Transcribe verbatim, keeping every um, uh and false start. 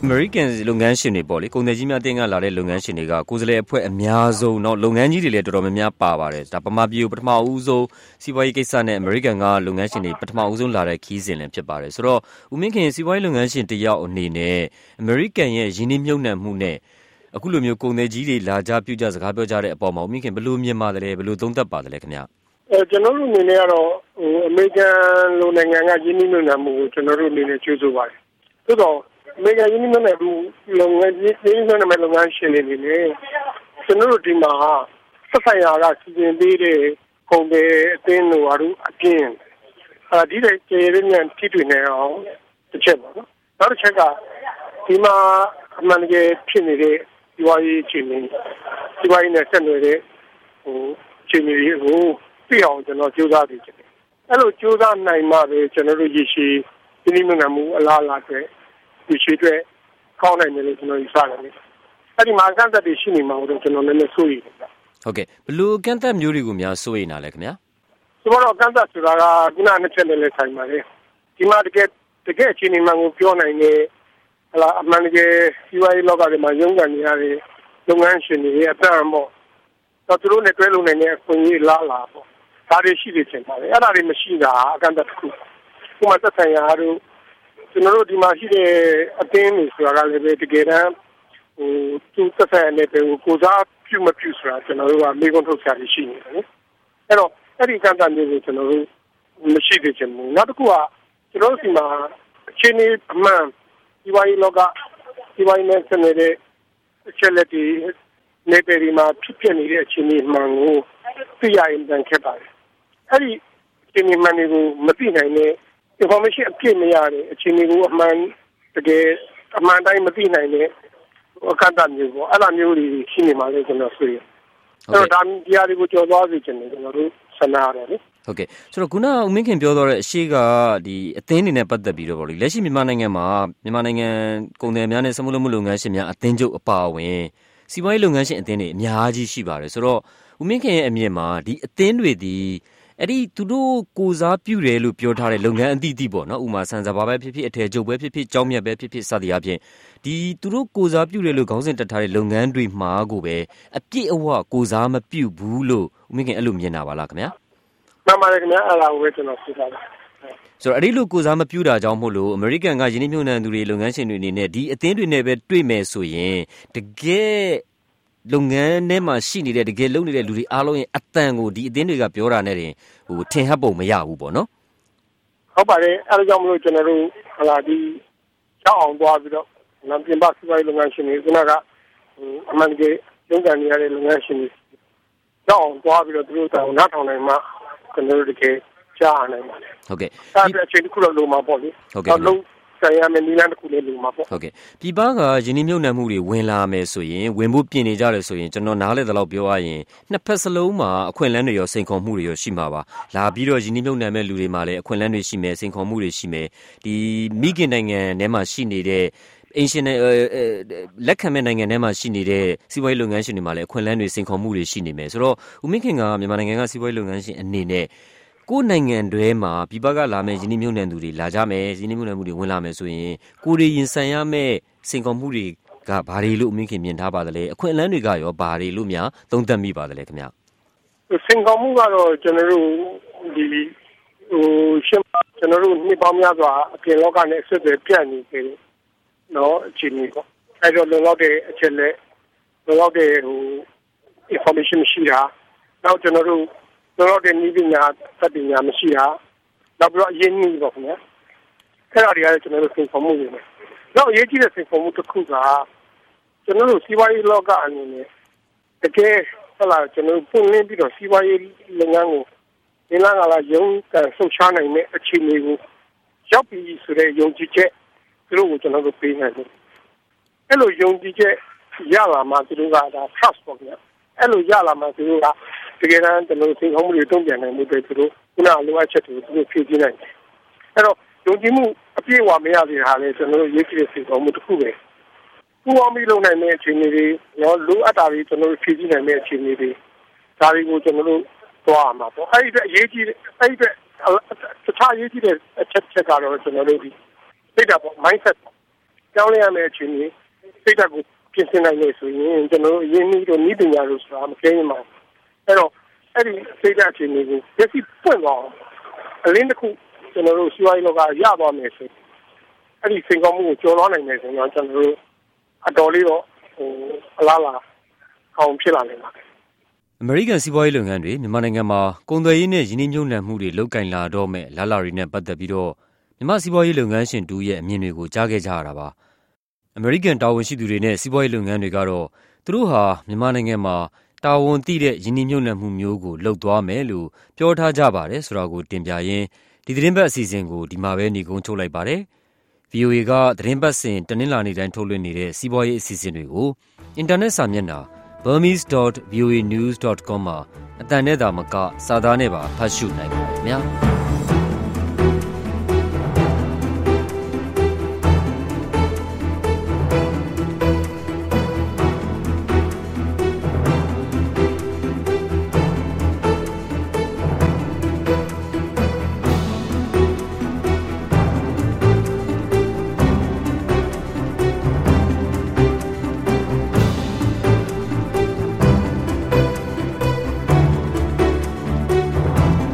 American လုပ်ငန်းရှင်တွေပေါ့လေကုန်သည်ကြီးများတင်ကလာတဲ့လုပ်ငန်းရှင်တွေကကိုယ်စားလှယ်အဖွဲ့အများဆုံးเนาะလုပ်ငန်းကြီးတွေလည်းတော်တော်များများပါပါတယ်ဒါပမာပြည်ကိုပထမဦးဆုံးစီးပွားရေးကိစ္စနဲ့ American ကလုပ်ငန်းရှင်တွေပထမဦးဆုံးလာတဲ့ခီးစဉ်လည်းဖြစ်ပါတယ်ဆိုတော့ဦးမင်းခင်စီးပွားရေးလုပ်ငန်းရှင်တယောက်အနေနဲ့ American ရဲ့ရင်းနှီးမြှုပ်နှံမှုနဲ့အခုလိုမျိုးကုန်သည်ကြီးတွေလာကြပြုကြစကားပြောကြတဲ့အပေါ်မှာဦးမင်းခင်ဘယ်လိုမြင်ပါတယ်ဘယ်လိုသုံးသပ်ပါတယ်ခင်ဗျာအဲကျွန်တော်တို့အနေနဲ့ကတော့ဟို American လူနိုင်ငံကရင်းနှီးမြှုပ်နှံမှုကိုကျွန်တော်တို့အနေနဲ့ကြိုးစားပါတယ်သို့တော့အမေရိကန်ရင်းနှီးမြှုပ်နှံမှုလုပ်ငန်းကြီးရင်းနှီးမြှုပ်နှံမှုလုပ်ငန်းရှင်တွေနေနေကျွန်တော်တို့ဒီမှာဆက်ဆိုင်ရာကစီစဉ်ပေးတဲ့ကုန်တွေအသင်းတို့အားလုံးအပြင်းအဲဒီတဲ့ကျေရင်းနဲ့ထိတွေ့နေအောင်တစ်ချက်ပါနော်နောက်တစ်ချက်ကဒီမှာအမှန်တကယ်ဖြစ်နေတဲ့ဒီဝါရေးချင်းနေဒီဝါရေးနဲ့ဆက်နွယ်တဲ့ဟိုချင်းတွေကိုပြအောင်ကျွန်တော်ကြိုးစားပြီးတယ်အဲ့လိုကြိုးစားနိုင်မှပဲကျွန်တော်တို့ရရှိရင်းနှီးမြှုပ်နှံမှုအလားအလာတွေဒီရှိတဲ့ကောင်းနိုင်တယ်လို့ကျွန်တော်ယူဆတယ်။အဲ့ဒီမှာကန့်သက်တွေရှိနေမှာတော့ကျွန်တော်လည်းမစိုးရိမ်ဘူးဗျ။ဟုတ်ကဲ့ဘလို့ကန့်သက်မျိုးတွေကိုများစိုးရိမ်တာလဲခင်ဗျာ။ဆိုတော့ကန့်သက်ဆိုတာကခုနနှစ်ချက်နဲ့လည်းဆိုင်ပါလေ။ဒီမှာတကယ်တကယ်အချိန်မှန်ကိုပြောနိုင်တယ်ဟလာအမှန်တကယ်စီးပွားရေးလောကတွေမှာရုန်းကန်နေရတဲ့လုပ်ငန်းရှင်တွေရဲ့အတန်းပေါ့။တော့သူတို့နဲ့တွဲလုံနိုင်တဲ့အခွင့်အရေးလားလားပေါ့။ဒါတွေရှိနေချင်ပါလေ။အဲ့ဒါတွေမရှိတာအကန့်သက်တစ်ခု။ခုမှသက်ဆိုင်ရာတို့ကျွန်တော်တို့ဒီမှာရှိတဲ့အသင်းတွေဆိုတာကလည်းပဲတကယ်တမ်းဟိုသူသက်ဆိုင်တဲ့ကိုကိုစားပြုမပြုဆိုတာကျွန်တော်တို့ကမေးခွန်းထုတ်ဆရာရှိနေတယ်နော်အဲ့တော့အဲ့ဒီကံတမ်းမျိုးကိုကျွန်တော်တို့မရှိသေးချင်ဘူးနောက်တစ်ခုကကျွန်တော်တို့ဒီမှာအချင်းကြီးအမှန်ဒီဝိုင်းလောကဒီဝိုင်းနဲ့ဆက်နေတဲ့အချက်လက်တွေနေပြည်တော်မှာဖြစ်ပြနေတဲ့အချင်းကြီးမှန်ကိုသိရရင်တန်ခဲ့ပါတယ်အဲ့ဒီအချင်းကြီးမှန်တွေကိုမသိနိုင်တဲ့information အပြည့်မရတဲ့အချိန်တွေကိုအမှန်တကယ်အမှန်တိုင်းမသိနိုင်တဲ့အကန့်အသတ်မျိုးပေါ့အဲ့လိုမျိုးတွေရှိနေမှာလေကျွန်တော်ဆိုရင်အဲ့တော့ဒါတရားတွေကိုကြော်သွားစေချင်တယ်ကျွန်တော်တို့ဆန္ဒရတယ်လေဟုတ်ကဲ့ဆိုတော့ခုနဦးမင်းခင်ပြောသွားတဲ့အရှိကဒီအသင်းတွေနဲ့ပတ်သက်ပြီးတော့ဗောလေလက်ရှိမြန်မာနိုင်ငံမှာမြန်မာနိုင်ငံကုန်သည်များနဲ့စက်မှုလုပ်မှုလုပ်ငန်းရှင်များအသင်းချုပ်အပါအဝင်စီးပွားရေးလုပ်ငန်းရှင်အသင်းတွေအများကြီးရှိပါတယ်ဆိုတော့ဦးမင်းခင်ရဲ့အမြင်မှာဒီအသင်းတွေဒီအဲ့ဒီသူတို့ကိုစားပြုတယ်လို့ပြောထားတဲ့လုပ်ငန်းအသီးသီးပေါ့နော်ဥမာဆန်စပါပဲဖြစ်ဖြစ်အထည်ချုပ်ပဲဖြစ်ဖြစ်ကြောင်းမြတ်ပဲဖြစ်ဖြစ်စသည်အပြင်ဒီသူတို့ကိုစားပြုတယ်လို့ခေါင်းစဉ်တက်ထားတဲ့လုပ်ငန်းတွေမှာကိုပဲအပြည့်အဝကိုစားမပြုဘူးလို့ဦးမင်းခင်အဲ့လိုမြင်တာပါလားခင်ဗျာမှန်ပါတယ်ခင်ဗျာအဲ့ဒါကိုပဲကျွန်တော်ပြောတာပါဆိုတော့အဲ့ဒီလိုကိုစားမပြုတာကြောင့်မို့လို့အမေရိကန်ကယင်းနှိမ့်ညွှန်နှံသူတွေလုပ်ငန်းရှင်တွေအနေနဲ့ဒီအသင်းတွေနဲ့ပဲတွေ့မယ်ဆိုရင်တကယ်လုပ်ငန်းထဲမှာရှိနေတဲ့တကယ်လုပ်နေတဲ့လူတွေအားလုံးရဲ့အတန်ကိုဒီအသင်းတွေကပြောတာနဲ့တင်ဟိုထင်ဟပ်ပုံမရဘူးပေါ့နော်ဟုတ်ပါတယ်အဲဒါကြောင့်မလို့ကျွန်တော်တို့ဟလာဒီကြောက်အောင်သွားပြီးတော့နံပြင်ပါစီပိုင်းလုပ်ငန်းရှင်တွေကဟိုအမှန်တကယ်ရုန်းကန်နေရတဲ့လုပ်ငန်းရှင်တွေကြောက်အောင်သွားပြီးတော့သူတို့တောင်းနားထောင်နိုင်မှကျွန်တော်တို့တကယ်ကြားနိုင်ပါတယ်ဟုတ်ကဲ့အဲ့ဒါအချိန်တစ်ခုတော့လုံးမှာပေါ့လေဟုတ်ကဲ့လုံးဆိုင်ရမယ်နီလန်းတစ်ခုလေးလုံးမှာပေါ့ဟုတ်ကဲ့ပြည်ပကယင်းနှိမ့်မြုပ်နှံမှုတွေဝင်လာမယ်ဆိုရင်ဝင်ဖို့ပြင်နေကြတယ်ဆိုရင်ကျွန်တော်နားလဲတဲ့လောက်ပြောရရင်နှစ်ဖက်စလုံးမှာအခွင့်အလမ်းတွေရောစိန်ခေါ်မှုတွေရောရှိမှာပါလာပြီးတော့ယင်းနှိမ့်မြုပ်နှံမဲ့လူတွေမှာလည်းအခွင့်အလမ်းတွေရှိမယ်စိန်ခေါ်မှုတွေရှိမယ်ဒီမိခင်နိုင်ငံထဲမှာရှိနေတဲ့အင်ရှင်လက်ခံမဲ့နိုင်ငံထဲမှာရှိနေတဲ့စီးပွားရေးလုပ်ငန်းရှင်တွေမှာလည်းအခွင့်အလမ်းတွေစိန်ခေါ်မှုတွေရှိနေမယ်ဆိုတော့ဦးမင်းခင်ကမြန်မာနိုင်ငံကစီးပွားရေးလုပ်ငန်းရှင်အနေနဲ့ကိုယ်နိုင်ငံတွဲမှာပြည်ပကလာမဲ့ယင်းနှိမ့်မြုပ်နှံသူတွေလာကြမယ်ယင်းနှိမ့်မြုပ်နှံမှုတွေဝင်လာမယ်ဆိုရင်ကိုယ်တွေရင်ဆိုင်ရမဲ့စိန်ခေါ်မှုတွေကဘာတွေလို့ဦးမင်းခင်မြင်ထားပါသလဲအခွင့်အလမ်းတွေကရောဘာတွေလို့များသုံးသပ်မိပါသလဲခင်ဗျစိန်ခေါ်မှုကတော့ကျွန်တော်တို့ဒီဟိုရှင်းကျွန်တော်တို့နှစ်ပေါင်းများစွာအပြင်လောကနဲ့အဆက်အသွယ်ပြတ်နေတယ်နော်အချိန်ကြီးပေါ့အဲဒါလုံလောက်တဲ့အချက်လက်လုံလောက်တဲ့ဟို information ရှိတာနောက်ကျွန်တော်တို့လုံလောက်တဲ့နည်းပညာသတ္တိညာမရှိတာနောက်ပြီးတော့အရင်ကြီးပေါ့ခင်ဗျာအဲ့ဒါတွေကကျွန်တော်တို့စိန်ခေါ်မှုတွေနဲ့နောက်အရေးကြီးတဲ့စိန်ခေါ်မှုတစ်ခုကကျွန်တော်တို့စီးပွားရေးလောကအနေနဲ့တကယ်ဟုတ်လားကျွန်တော်ပုံလင်းပြီးတော့စီးပွားရေးလုပ်ငန်းကိုဒီလကလာရုံးကန်ဆုတ်ချနိုင်တဲ့အခြေအနေကိုရောက်ပြီးဆိုတဲ့ယုံကြည်ချက်သူတို့ကိုကျွန်တော်တို့ပေးနိုင်တယ်အဲ့လိုယုံကြည်ချက်ရလာမှသူတို့ကဒါ trust ပေါ့ဗျာအဲ့လိုရလာမှသူတို့ကတကယ်တမ်းကျွန်တော်စိန်ခေါ်မှုတွေတုံ့ပြန်နိုင်မှုတွေသူတို့ခုနလိုအပ်ချက်တွေကိုသူတို့ဖြည့်ဆည်းနိုင်တယ်အဲ့တော့ယုံကြည်မှုအပြည့်အဝမရသေးတာလေကျွန်တော်တို့ရေးကြည့်တဲ့စိန်ခေါ်မှုတစ်ခုပဲပူအောင်ပြီးလုပ်နိုင်တဲ့အခြေအနေတွေနော်လိုအပ်တာတွေကျွန်တော်တို့ဖြည့်ဆည်းနိုင်တဲ့အခြေအနေတွေဒါတွေကိုကျွန်တော်တို့သွားမှာပေါ့အဲ့ဒီအတွက်အရေးကြီးအဲ့ဒီအတွက်တခြားအရေးကြီးတဲ့အချက်ချက်ကတော့ကျွန်တော်တို့ဒီသိတာပေါ့ mindset ပြောင်းလဲရမယ့်အခြေအနေစိတ်ဓာတ်ကိုပြင်ဆင်နိုင်လို့ဆိုရင်ကျွန်တော်တို့ရင်းနှီးတို့ဤပညာလို့ဆိုတာမကင်းမှာအဲ့တော့အဲ့ဒီစိတ်ဓာတ်အခြေအနေကိုလက်ရှိပွင့်သွားအလင်းတစ်ခုကျွန်တော်တို့စီးပွားရေးလောကရသွားမယ်ဆိုအဲ့ဒီစိန်ခေါ်မှုကိုကျော်လွှားနိုင်မယ်ဆိုရင်ကျွန်တော်တို့အတော်လေးတော့ဟိုအလားလားအောင်ဖြစ်လာနိုင်ပါတယ်အမေရိကန်စီးပွားရေးလုပ်ငန်းတွေမြန်မာနိုင်ငံမှာကုန်သွယ်ရေးနဲ့ယင်းနှိမ့်မြုပ်နှံမှုတွေလုပ်ကင်လာတော့မဲ့လာလာတွေနဲ့ပတ်သက်ပြီးတော့မြန်မာစီးပွားရေးလုပ်ငန်းရှင်တူရဲ့အမြင်တွေကိုကြားခဲ့ကြရတာပါအမေရိကန်တာဝန်ရှိသူတွေနဲ့စီးပွားရေးလုပ်ငန်းတွေကတော့သူတို့ဟာမြန်မာနိုင်ငံမှာတာဝန်သိတဲ့ယင်းနှိမ့်မြုပ်နှံမှုမျိုးကိုလှုပ်သွားမယ်လို့ပြောထားကြပါတယ်ဆိုတာကိုတင်ပြရင်းဒီသတင်းပတ်အစီအစဉ်ကိုဒီမှာပဲညီကုန်းချုပ်လိုက်ပါတယ် ဗွီအိုအေ ကသတင်းပတ်စဉ်တနင်္လာနေ့တိုင်းထုတ်လွှင့်နေတဲ့စီးပွားရေးအစီအစဉ်တွေကိုအင်တာနက်စာမျက်နှာ burmese dot v o a news dot com မှာအတန်နဲ့သာမကစာသားနဲ့ပါဖတ်ရှုနိုင်ပါတယ်ခင်ဗျာ